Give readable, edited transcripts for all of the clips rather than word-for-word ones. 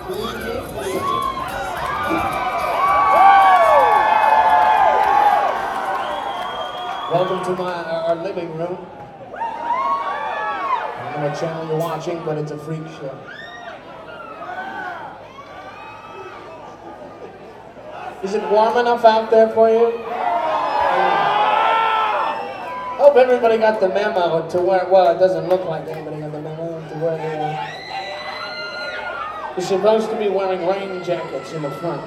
Welcome to our living room. I don't know what channel you're watching, but it's a freak show. Is it warm enough out there for you? Hope everybody got the memo to where, well, it doesn't look like anybody got the memo to where they are. You're supposed to be wearing rain jackets in the front.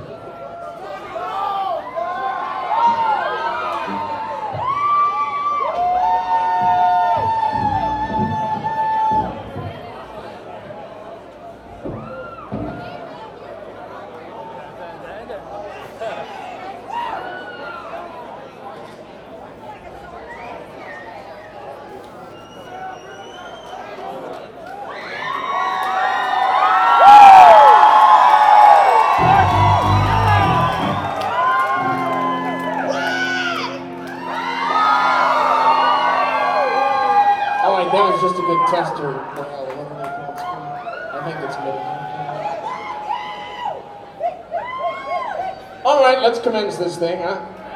That was just a good tester. I think it's good. All right, let's commence this thing, huh?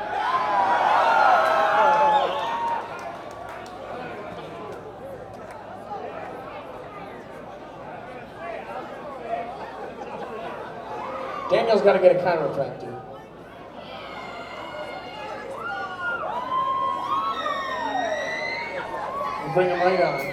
Daniel's got to get a chiropractor. Bring him right on.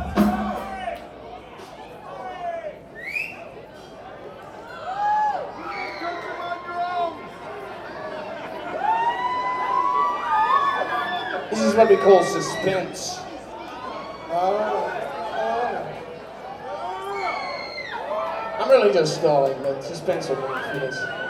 This is what we call suspense. I'm really just stalling, but suspense will work for this.